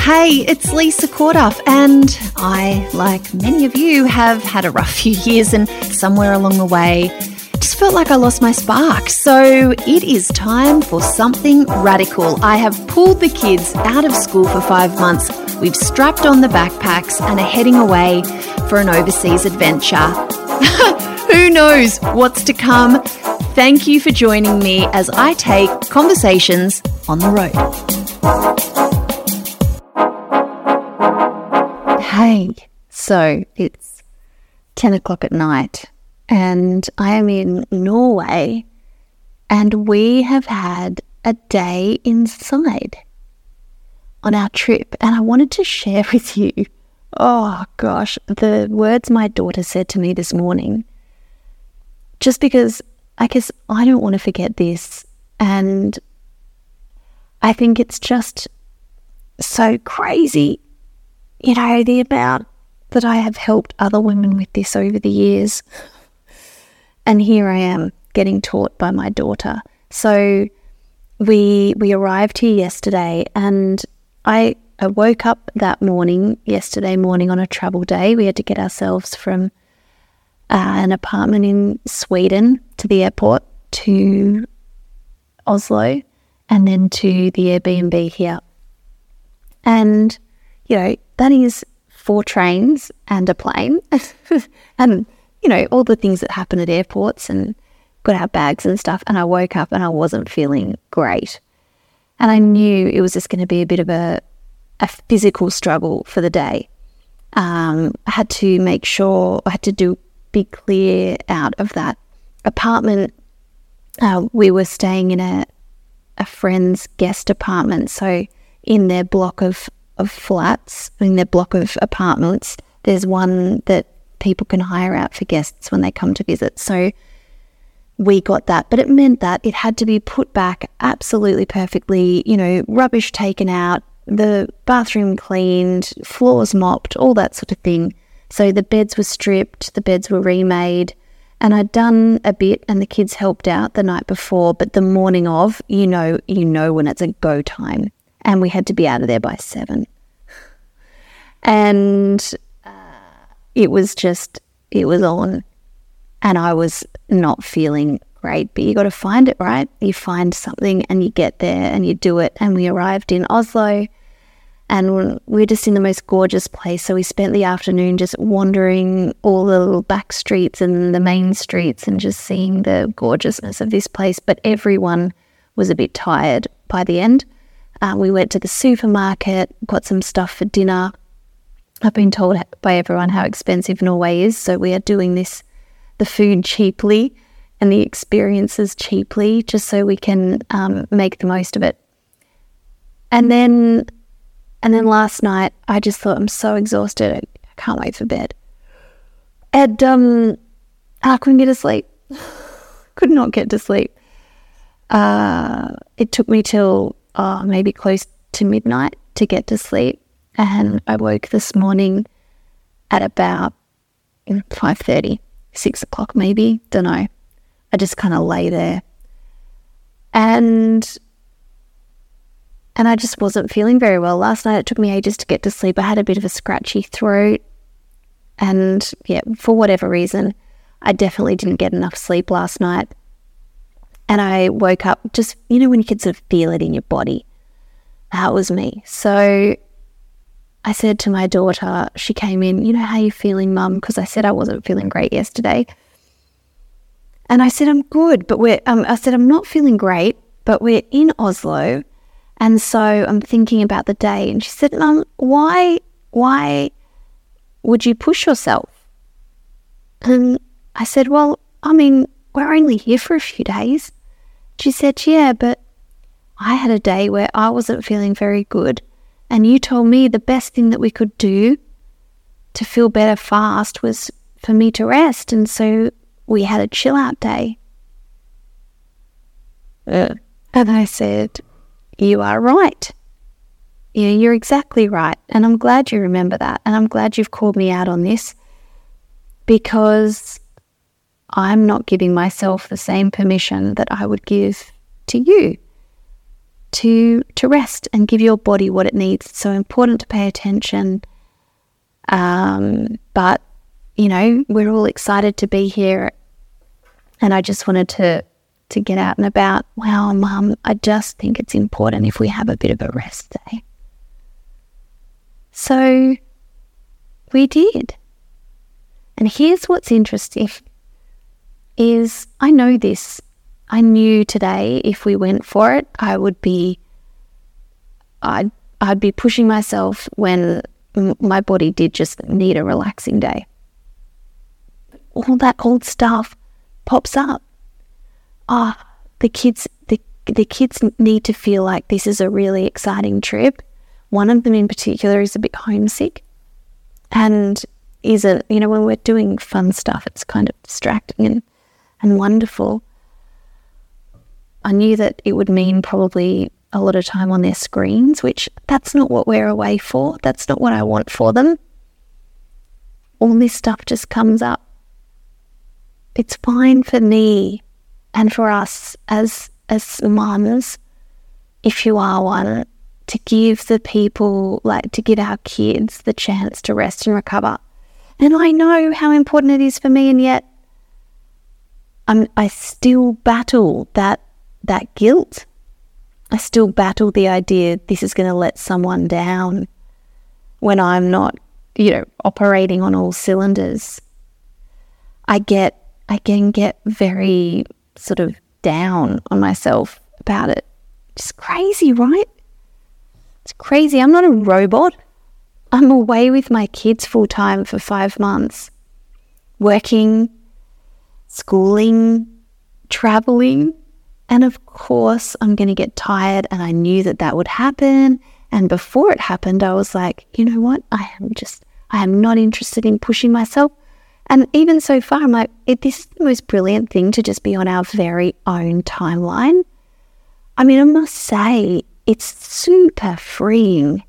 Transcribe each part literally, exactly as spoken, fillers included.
Hey, it's Lisa Corduff, and I, like many of you, have had a rough few years, and somewhere along the way just felt like I lost my spark. So it is time for something radical. I have pulled the kids out of school for five months. We've strapped on the backpacks and are heading away for an overseas adventure. Who knows what's to come? Thank you for joining me as I take conversations on the road. Hey, so it's ten o'clock at night and I am in Norway and we have had a day inside on our trip, and I wanted to share with you, oh gosh, the words my daughter said to me this morning, just because I guess I don't want to forget this, and I think it's just so crazy. You know, the amount that I have helped other women with this over the years. And here I am getting taught by my daughter. So we we arrived here yesterday, and I, I woke up that morning, yesterday morning on a travel day. We had to get ourselves from uh, an apartment in Sweden to the airport to Oslo and then to the Airbnb here. And, you know, that is four trains and a plane and, you know, all the things that happen at airports, and got our bags and stuff. And I woke up and I wasn't feeling great. And I knew it was just going to be a bit of a, a physical struggle for the day. Um, I had to make sure, I had to do be clear out of that apartment. Uh, we were staying in a, a friend's guest apartment. So in their block of of flats, in their block of apartments, there's one that people can hire out for guests when they come to visit. So we got that, but it meant that it had to be put back absolutely perfectly, you know, rubbish taken out, the bathroom cleaned, floors mopped, all that sort of thing. So the beds were stripped, the beds were remade, and I'd done a bit and the kids helped out the night before, but the morning of, you know, you know when it's a go time. And we had to be out of there by seven. And uh, it was just, it was on. And I was not feeling great. But you got to find it, right? You find something and you get there and you do it. And we arrived in Oslo and we we're just in the most gorgeous place. So we spent the afternoon just wandering all the little back streets and the main streets and just seeing the gorgeousness of this place. But everyone was a bit tired by the end. Uh, we went to the supermarket, got some stuff for dinner. I've been told by everyone how expensive Norway is, so we are doing this, the food cheaply and the experiences cheaply, just so we can um, make the most of it. And then, and then last night, I just thought, I'm so exhausted, I can't wait for bed. And um, I couldn't get to sleep. Could not get to sleep. Uh, it took me till Oh, maybe close to midnight to get to sleep. And I woke this morning at about five thirty, six o'clock maybe, don't know. I just kind of lay there. And and I just wasn't feeling very well. Last night it took me ages to get to sleep. I had a bit of a scratchy throat. And yeah, for whatever reason, I definitely didn't get enough sleep last night. And I woke up just, you know, when you can sort of feel it in your body. That was me. So I said to my daughter, she came in, you know, how you feeling, Mum? Because I said I wasn't feeling great yesterday. And I said, I'm good, but we're, um, I said, I'm not feeling great, but we're in Oslo. And so I'm thinking about the day. And she said, Mum, why, why would you push yourself? And I said, well, I mean, we're only here for a few days. She said, yeah, but I had a day where I wasn't feeling very good. And you told me the best thing that we could do to feel better fast was for me to rest. And so we had a chill out day. Uh, and I said, you are right. Yeah, you're exactly right. And I'm glad you remember that. And I'm glad you've called me out on this, because I'm not giving myself the same permission that I would give to you. to to rest and give your body what it needs. It's so important to pay attention. Um, but, you know, we're all excited to be here. And I just wanted to, to get out and about. Wow, Mum, I just think it's important if we have a bit of a rest day. So we did. And here's what's interesting is I know this. I knew today if we went for it, I would be, I'd, I'd be pushing myself when m- my body did just need a relaxing day. All that old stuff pops up. Ah, oh, the kids, the, the kids need to feel like this is a really exciting trip. One of them in particular is a bit homesick and isn't, you know, when we're doing fun stuff, it's kind of distracting and, and wonderful. I knew that it would mean probably a lot of time on their screens, which that's not what we're away for. That's not what I want for them. All this stuff just comes up. It's fine for me and for us as as mums, if you are one, to give the people, like to give our kids the chance to rest and recover. And I know how important it is for me, and yet I'm, I still battle that that guilt. I still battle the idea this is going to let someone down when I'm not, you know, operating on all cylinders. I get, I can get very sort of down on myself about it. It's crazy, right? It's crazy. I'm not a robot. I'm away with my kids full time for five months, working, schooling, traveling. And of course, I'm going to get tired, and I knew that that would happen. And before it happened, I was like, you know what? I am just, I am not interested in pushing myself. And even so far, I'm like, it, this is the most brilliant thing to just be on our very own timeline. I mean, I must say, it's super freeing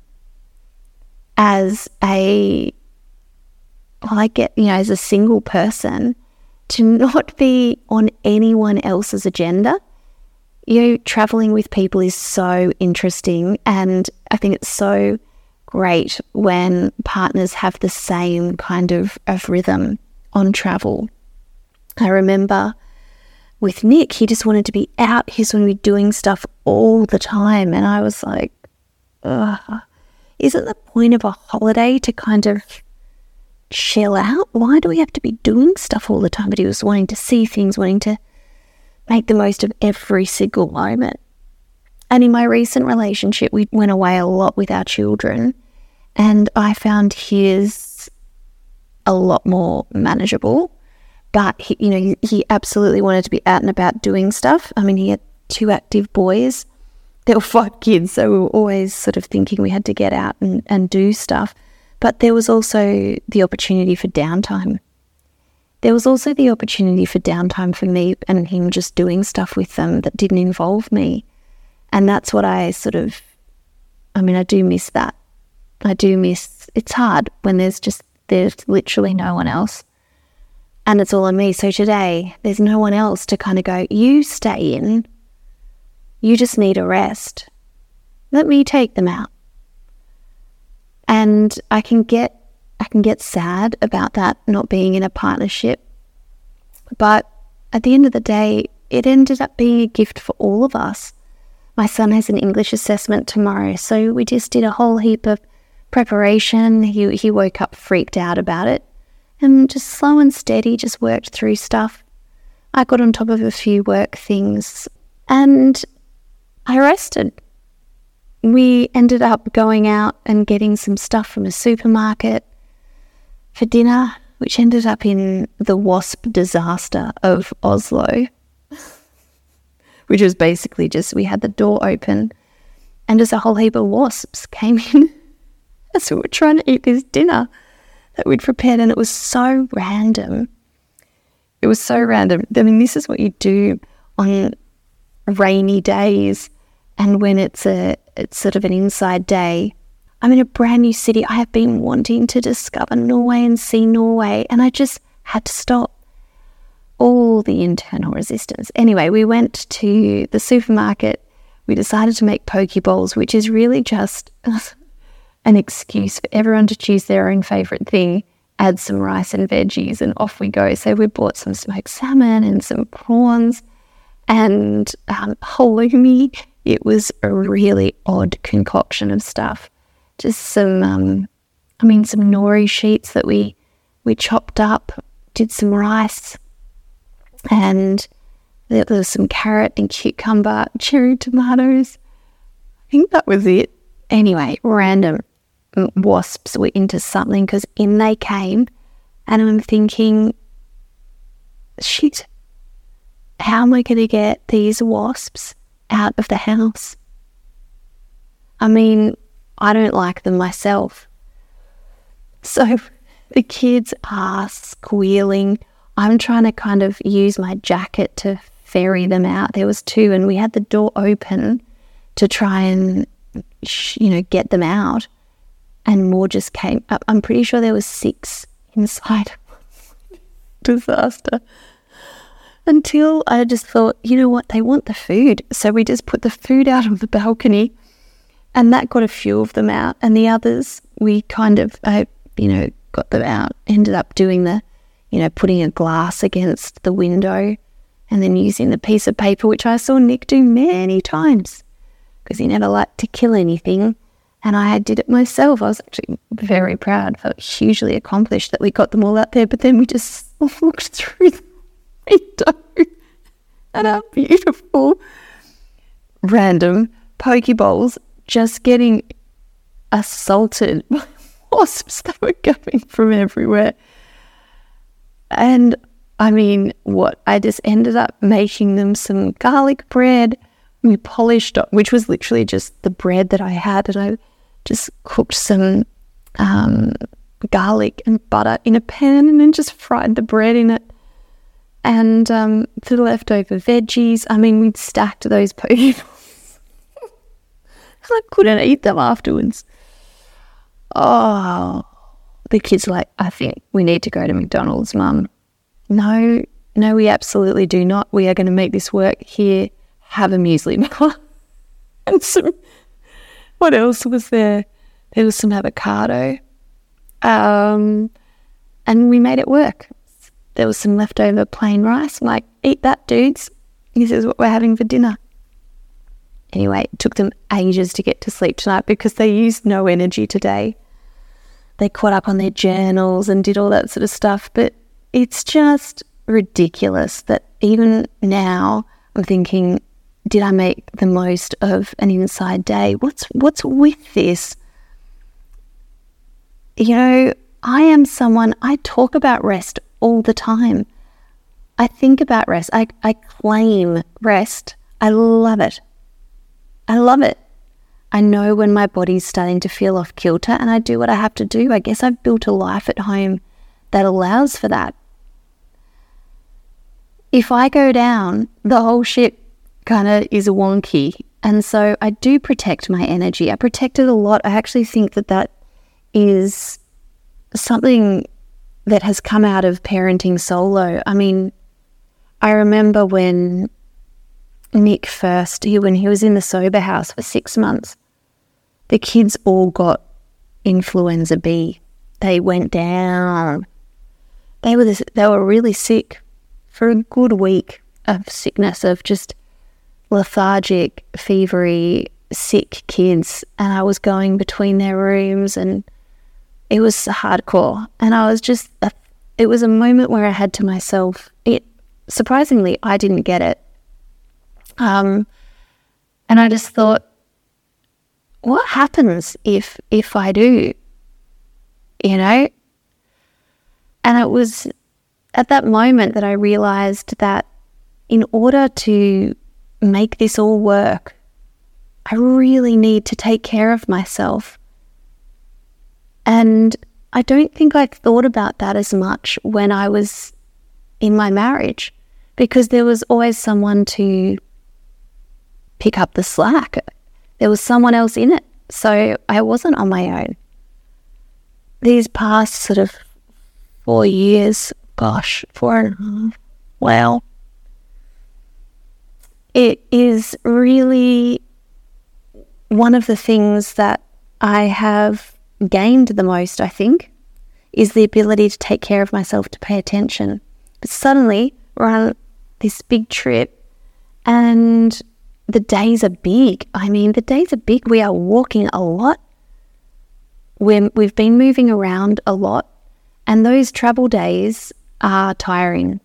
as a, well, I get, you know, as a single person to not be on anyone else's agenda. You know, traveling with people is so interesting, and I think it's so great when partners have the same kind of, of rhythm on travel. I remember with Nick, he just wanted to be out, he just wanted to be doing stuff all the time, and I was like, ugh, isn't the point of a holiday to kind of chill out? Why do we have to be doing stuff all the time? But he was wanting to see things, wanting to make the most of every single moment. And in my recent relationship, we went away a lot with our children, and I found his a lot more manageable. But he, you know, he, he absolutely wanted to be out and about doing stuff. I mean, he had two active boys. There were five kids, so we were always sort of thinking we had to get out and, and do stuff. But there was also the opportunity for downtime. There was also the opportunity for downtime for me and him just doing stuff with them that didn't involve me. And that's what I sort of, I mean, I do miss that. I do miss, it's hard when there's just, there's literally no one else. And it's all on me. So today, there's no one else to kind of go, you stay in. You just need a rest. Let me take them out. And I can get I can get sad about that not being in a partnership. But at the end of the day, it ended up being a gift for all of us. My son has an English assessment tomorrow, so we just did a whole heap of preparation. He he woke up freaked out about it, and just slow and steady just worked through stuff. I got on top of a few work things, and I rested. We ended up going out and getting some stuff from a supermarket for dinner, which ended up in the wasp disaster of Oslo, which was basically just we had the door open and just a whole heap of wasps came in as we were trying to eat this dinner that we'd prepared, and it was so random. It was so random. I mean, this is what you do on rainy days, and when it's a it's sort of an inside day. I'm in a brand new city. I have been wanting to discover Norway and see Norway, and I just had to stop all the internal resistance. Anyway, we went to the supermarket. we decided to make poke bowls, which is really just an excuse for everyone to choose their own favourite thing, add some rice and veggies, and off we go. So we bought some smoked salmon and some prawns and um, halloumi. It was a really odd concoction of stuff. Just some, um, I mean, some nori sheets that we we chopped up, did some rice, and there was some carrot and cucumber, cherry tomatoes. I think that was it. Anyway, random wasps were into something because in they came, and I'm thinking, shit, how am I going to get these wasps out of the house? I mean, I don't like them myself. So the kids are squealing. I'm trying to kind of use my jacket to ferry them out. There was two, and we had the door open to try and, you know, get them out. And more just came up. I'm pretty sure there was six inside. Disaster. Until I just thought, you know what, they want the food. So we just put the food out on the balcony, and that got a few of them out. And the others, we kind of, uh, you know, got them out, ended up doing the, you know, putting a glass against the window and then using the piece of paper, which I saw Nick do many times because he never liked to kill anything. And I did it myself. I was actually very proud, felt hugely accomplished that we got them all out there. But then we just looked through the window at our beautiful random poke bowls just getting assaulted by wasps that were coming from everywhere. And I mean, what? I just ended up making them some garlic bread. We polished up, which was literally just the bread that I had, and I just cooked some um, garlic and butter in a pan and then just fried the bread in it. And um, for the leftover veggies, I mean, we'd stacked those poke bowls. I couldn't eat them afterwards. Oh, the kids were like, I think we need to go to McDonald's, Mum. No, no, we absolutely do not. We are going to make this work. Here, have a muesli bar. And some, what else was there? There was some avocado. Um, and we made it work. There was some leftover plain rice. I'm like, eat that, dudes. This is what we're having for dinner. Anyway, it took them ages to get to sleep tonight because they used no energy today. They caught up on their journals and did all that sort of stuff. But it's just ridiculous that even now I'm thinking, did I make the most of an inside day? What's what's with this? You know, I am someone, I talk about rest all the time. I think about rest. I, I claim rest. I love it. I love it. I know when my body's starting to feel off kilter, and I do what I have to do. I guess I've built a life at home that allows for that. If I go down, the whole shit kind of is wonky. And so I do protect my energy. I protect it a lot. I actually think that that is something that has come out of parenting solo. I mean, I remember when Nick first, he, when he was in the sober house for six months, the kids all got influenza B. They went down. They were this, they were really sick for a good week of sickness, of just lethargic, fevery, sick kids. And I was going between their rooms, and it was hardcore. And I was just, a, it was a moment where I had to myself, it surprisingly, I didn't get it. Um, and I just thought, what happens if if I do? You know? And it was at that moment that I realized that in order to make this all work, I really need to take care of myself. And I don't think I thought about that as much when I was in my marriage, because there was always someone to pick up the slack. There was someone else in it. So I wasn't on my own. These past sort of four years, gosh, four and a half, wow. It is really one of the things that I have gained the most, I think, is the ability to take care of myself, to pay attention. But suddenly we're on this big trip and the days are big. I mean, the days are big. We are walking a lot. We're, we've been moving around a lot, and those travel days are tiring.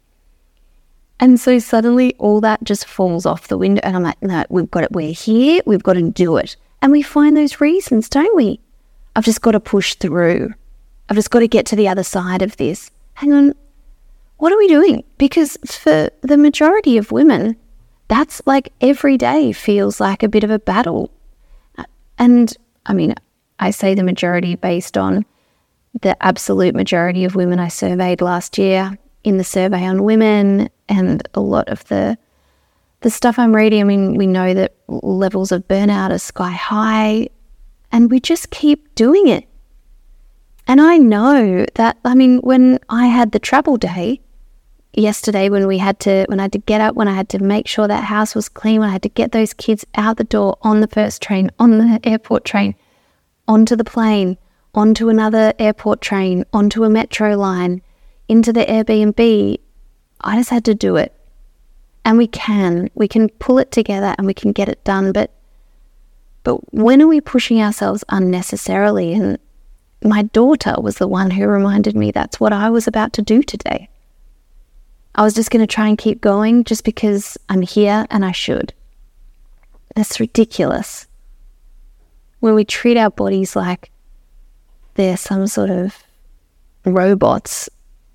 And so suddenly all that just falls off the window, and I'm like, no, we've got it. We're here. We've got to do it. And we find those reasons, don't we? I've just got to push through. I've just got to get to the other side of this. Hang on. What are we doing? Because for the majority of women, that's like every day feels like a bit of a battle. And I mean, I say the majority based on the absolute majority of women I surveyed last year in the survey on women, and a lot of the the stuff I'm reading. I mean, we know that levels of burnout are sky high, and we just keep doing it. And I know that, I mean, when I had the travel day yesterday, when we had to, when I had to get up, when I had to make sure that house was clean, when I had to get those kids out the door on the first train, on the airport train, onto the plane, onto another airport train, onto a metro line, into the Airbnb, I just had to do it. And we can, we can pull it together and we can get it done. But, but when are we pushing ourselves unnecessarily? And my daughter was the one who reminded me that's what I was about to do today. I was just going to try and keep going just because I'm here and I should. That's ridiculous. When we treat our bodies like they're some sort of robots,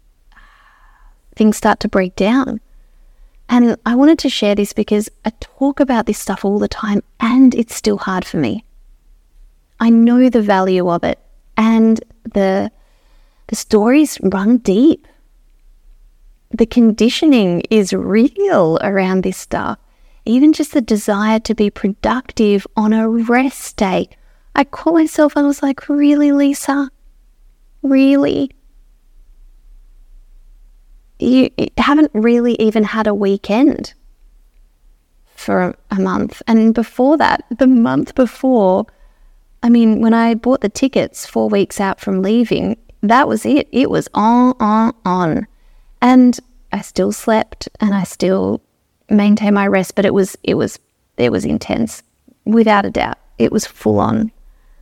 things start to break down. And I wanted to share this because I talk about this stuff all the time and it's still hard for me. I know the value of it, and the the stories run deep. The conditioning is real around this stuff. Even just the desire to be productive on a rest day. I caught myself and I was like, really, Lisa? Really? You haven't really even had a weekend for a, a month. And before that, the month before, I mean, when I bought the tickets four weeks out from leaving, that was it. It was on, on, on. And I still slept and I still maintained my rest, but it was, it was, it was intense, without a doubt. It was full on.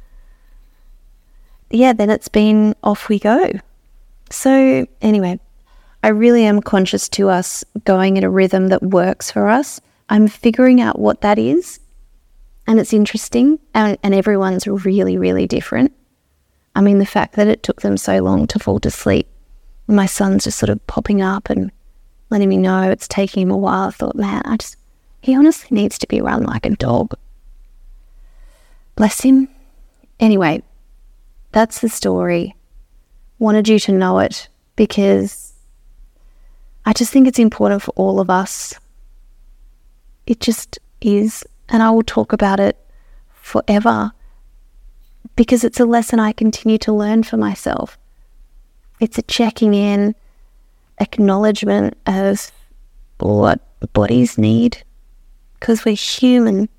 Yeah, then it's been off we go. So anyway, I really am conscious to us going in a rhythm that works for us. I'm figuring out what that is, and it's interesting, and, and everyone's really, really different. I mean, the fact that it took them so long to fall to sleep, my son's just sort of popping up and letting me know it's taking him a while. I thought, man, I just, he honestly needs to be run like a dog. Bless him. Anyway, that's the story. Wanted you to know it because I just think it's important for all of us. It just is. And I will talk about it forever because it's a lesson I continue to learn for myself. It's a checking in, acknowledgement of what bodies need, because we're human,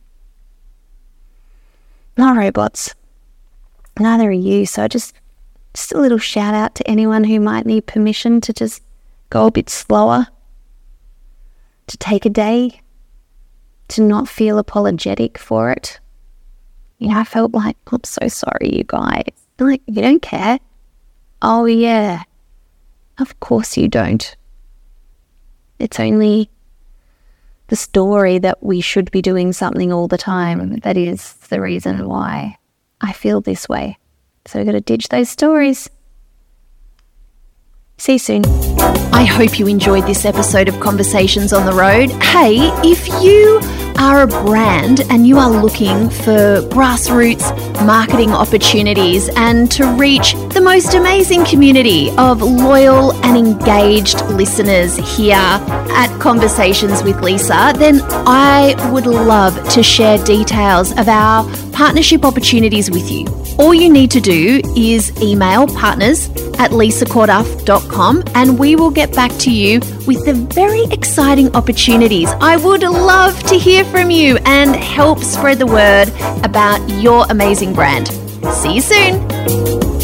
not robots. Neither are you. So just, just a little shout out to anyone who might need permission to just go a bit slower, to take a day, to not feel apologetic for it. You know, I felt like, I'm so sorry, you guys. I'm like, you don't care? Oh, yeah. Of course you don't. It's only the story that we should be doing something all the time that is the reason why I feel this way. So I've got to ditch those stories. See you soon. I hope you enjoyed this episode of Conversations on the Road. Hey, if you are a brand and you are looking for grassroots marketing opportunities and to reach the most amazing community of loyal and engaged listeners here at Conversations with Lisa, then I would love to share details of our partnership opportunities with you. All you need to do is email partners at lisa corduff dot com and we will get back to you with the very exciting opportunities. I would love to hear from you and help spread the word about your amazing brand. See you soon.